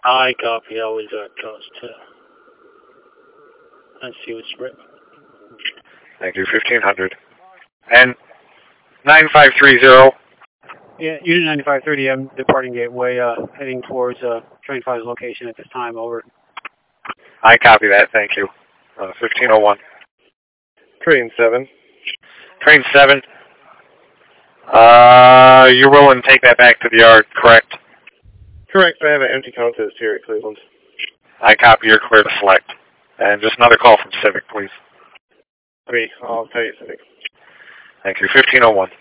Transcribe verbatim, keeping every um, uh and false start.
I copy. Always got cost two. Let's see what's written. Thank you, fifteen hundred. And nine five three zero. Yeah, Unit ninety-five thirty, I'm departing gateway, uh, heading towards uh, Train five's location at this time, over. I copy that, thank you. Uh, fifteen oh one. Train seven. Train seven. Uh, you're willing to take that back to the yard, correct? Correct, I have an empty contest here at Cleveland. I copy, you're clear to select. And just another call from Civic, please. I mean, I'll tell you something. Thank you, fifteen oh one.